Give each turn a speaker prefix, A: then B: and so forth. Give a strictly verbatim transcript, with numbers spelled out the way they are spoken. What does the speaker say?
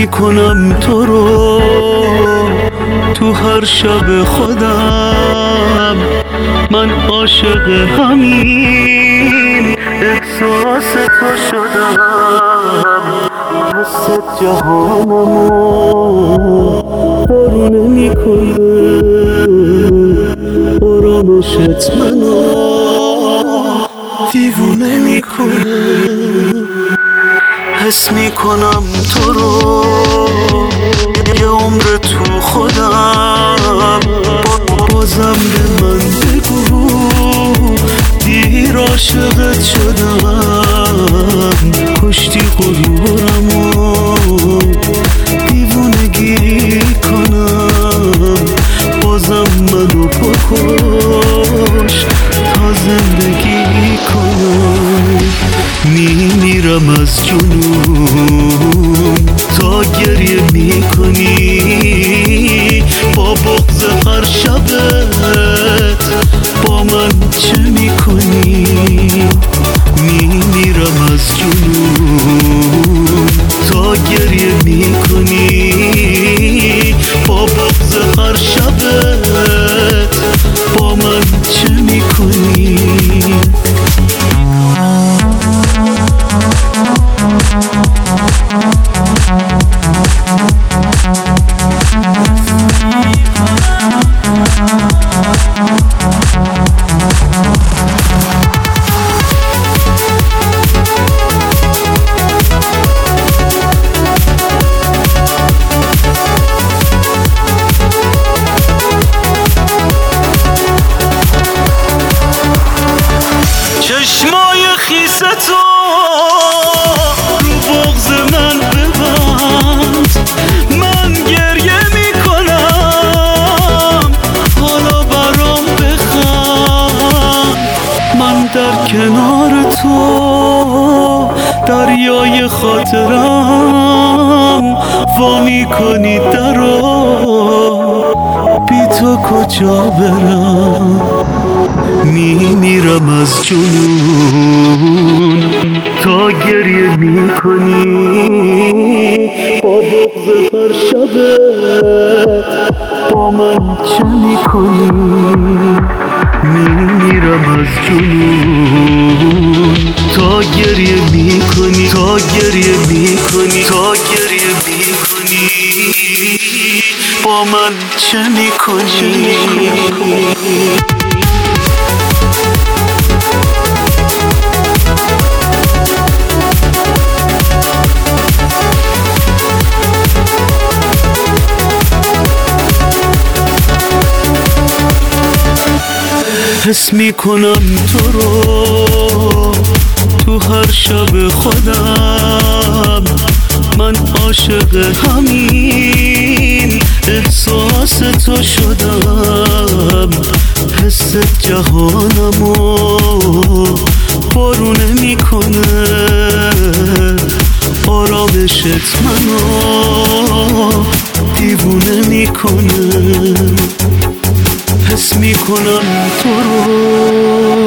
A: میکنم تو رو تو هر شب خودم. من عاشق همین احساس تو شدم. حست جهانمو بارونه میکنه، آرامشت منو دیوونه میکنه. حس میکنم تو رو یه عمر تو خودم. بازم به من بگو دیر عاشقت شدم. کشتی غرورمو دیوونه گیری کنم. بازم منو بکش تا زندگی کنم. میمیرم از جنون تا گریه میکنی. با بغض هر شبت با من چه میکنی؟ میمیرم از جنون تا گریه میکنی. با بغض هر شبت با من چه میکنی؟ چشمای خیس تو رو بغض من ببند. من گریه میکنم حالا برام بخند. من در کنار تو دریای خاطرم وا میکنی درو. بی تو کجا برم؟ میمیرم از جنون تا گریه میکنی. با بغض هر شبت با من چه میکنی؟ میمیرم از جنون تا گریه میکنی. تا گریه میکنی. تا گریه میکنی. با من چه میکنی؟ حس میکنم تو رو تو هر شب خودم. من عاشق همین احساس تو شدم. حس جهانمو بارونه میکنه، آرامشت منو دیوونه میکنه. حس میکنم تو رو